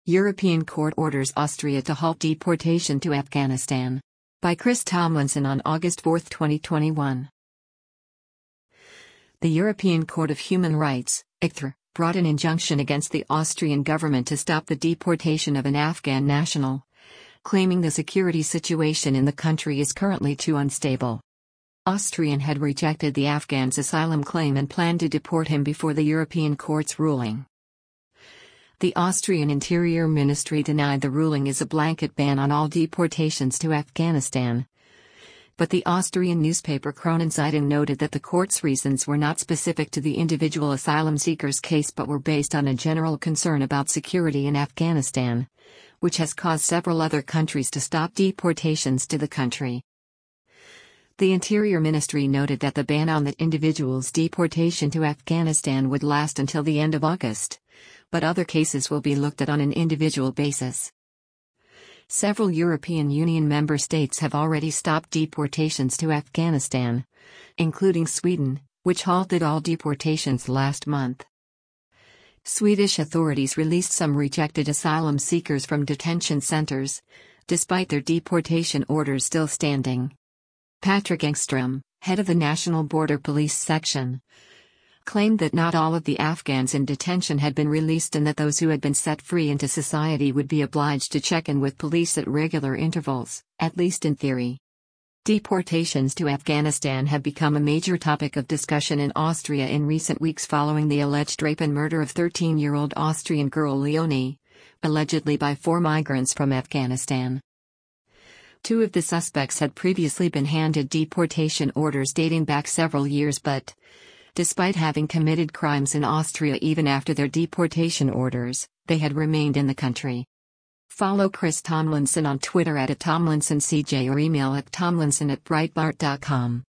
European Court orders Austria to halt deportation to Afghanistan. By Chris Tomlinson on August 4, 2021. The European Court of Human Rights, ECHR, brought an injunction against the Austrian government to stop the deportation of an Afghan national, claiming the security situation in the country is currently too unstable. Austria had rejected the Afghan's asylum claim and planned to deport him before the European Court's ruling. The Austrian Interior Ministry denied the ruling is a blanket ban on all deportations to Afghanistan. But the Austrian newspaper Kronenzeitung noted that the court's reasons were not specific to the individual asylum seeker's case but were based on a general concern about security in Afghanistan, which has caused several other countries to stop deportations to the country. The Interior Ministry noted that the ban on the individual's deportation to Afghanistan would last until the end of August, but other cases will be looked at on an individual basis. Several European Union member states have already stopped deportations to Afghanistan, including Sweden, which halted all deportations last month. Swedish authorities released some rejected asylum seekers from detention centers, despite their deportation orders still standing. Patrick Engström, head of the National Border Police Section, claimed that not all of the Afghans in detention had been released and that those who had been set free into society would be obliged to check in with police at regular intervals, at least in theory. Deportations to Afghanistan have become a major topic of discussion in Austria in recent weeks following the alleged rape and murder of 13-year-old Austrian girl Leonie, allegedly by 4 migrants from Afghanistan. 2 of the suspects had previously been handed deportation orders dating back several years but, despite having committed crimes in Austria even after their deportation orders, they had remained in the country. Follow Chris Tomlinson on Twitter @TomlinsonCJ or email at tomlinson@breitbart.com.